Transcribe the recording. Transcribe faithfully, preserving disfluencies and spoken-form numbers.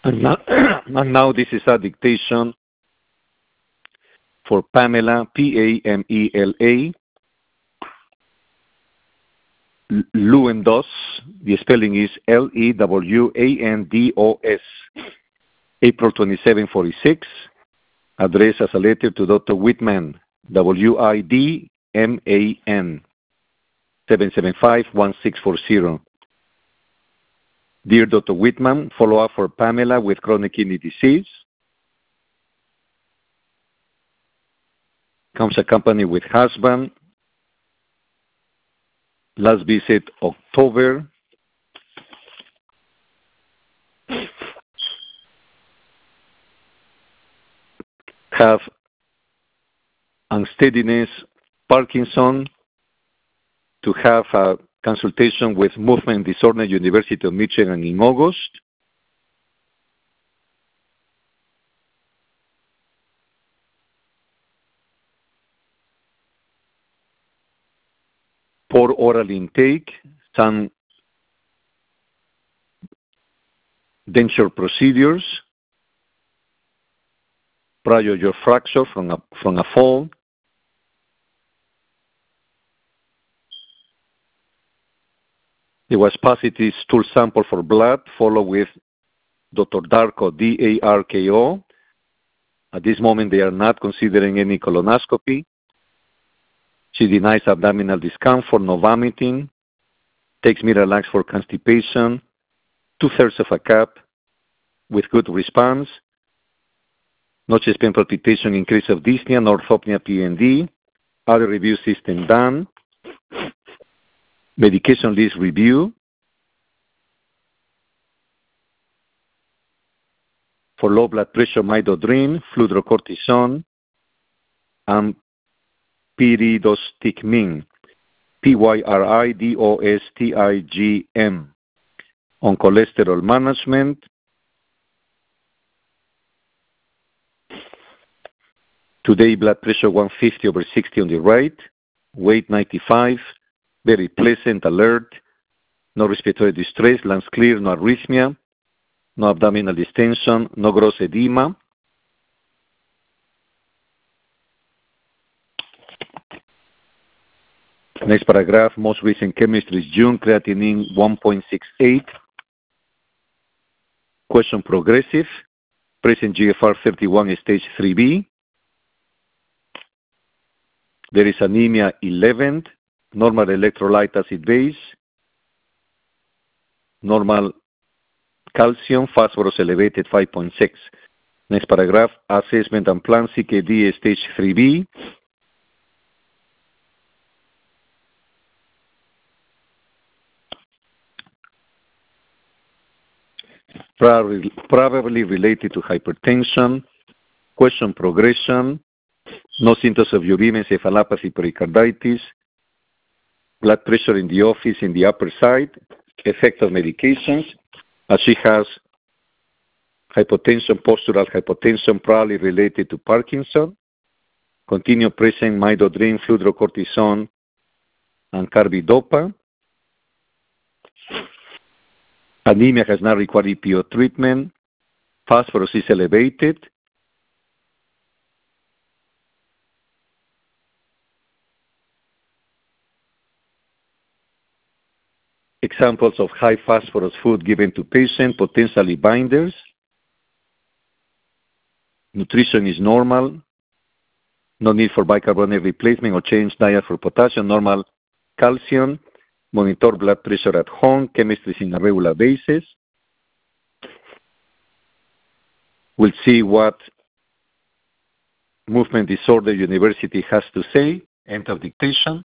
And now, and now this is a dictation for Pamela, P A M E L A, Lewandos. The spelling is L E W A N D O S. April twenty-seventh, forty-six. Address as a letter to Doctor Whitman, W I D M A N, seven seven five, one six four zero. Dear Doctor Whitman, follow-up for Pamela with chronic kidney disease. Comes accompanied with husband. Last visit October. Have unsteadiness, Parkinson. To have a consultation with Movement Disorder, University of Michigan in August. Poor oral intake, some denture procedures, prior jaw fracture from a, from a fall. There was positive stool sample for blood, followed with Doctor Darko, D A R K O. At this moment, they are not considering any colonoscopy. She denies abdominal discomfort, no vomiting, takes Miralax for constipation, two-thirds of a cup with good response, no chest pain palpitation, increase of dyspnea, orthopnea, P N D, other review system done, medication list review. For low blood pressure, midodrine, fludrocortisone, and pyridostigmine, P Y R I D O S T I G M. On cholesterol management, today blood pressure one fifty over sixty on the right, weight ninety-five, very pleasant, alert, no respiratory distress, lungs clear, no arrhythmia, no abdominal distension, no gross edema. Next paragraph, most recent chemistry is June, creatinine one point six eight. Question progressive, present G F R thirty-one, stage three B. There is anemia eleven, normal electrolyte acid base, normal calcium, phosphorus elevated five point six. Next paragraph, assessment and plan C K D stage three B. Probably, probably related to hypertension. Question progression. No symptoms of uremia, encephalopathy, pericarditis. Blood pressure in the office in the upper side. Effect of medications. As she has hypotension, postural hypotension, probably related to Parkinson. Continue present midodrine, fludrocortisone, and carbidopa. Anemia has not required E P O treatment. Phosphorus is elevated. Examples of high phosphorus food given to patient, potentially binders. Nutrition is normal. No need for bicarbonate replacement or change diet for potassium. Normal calcium. Monitor blood pressure at home. Chemistry is in a regular basis. We'll see what Movement Disorder University has to say. End of dictation.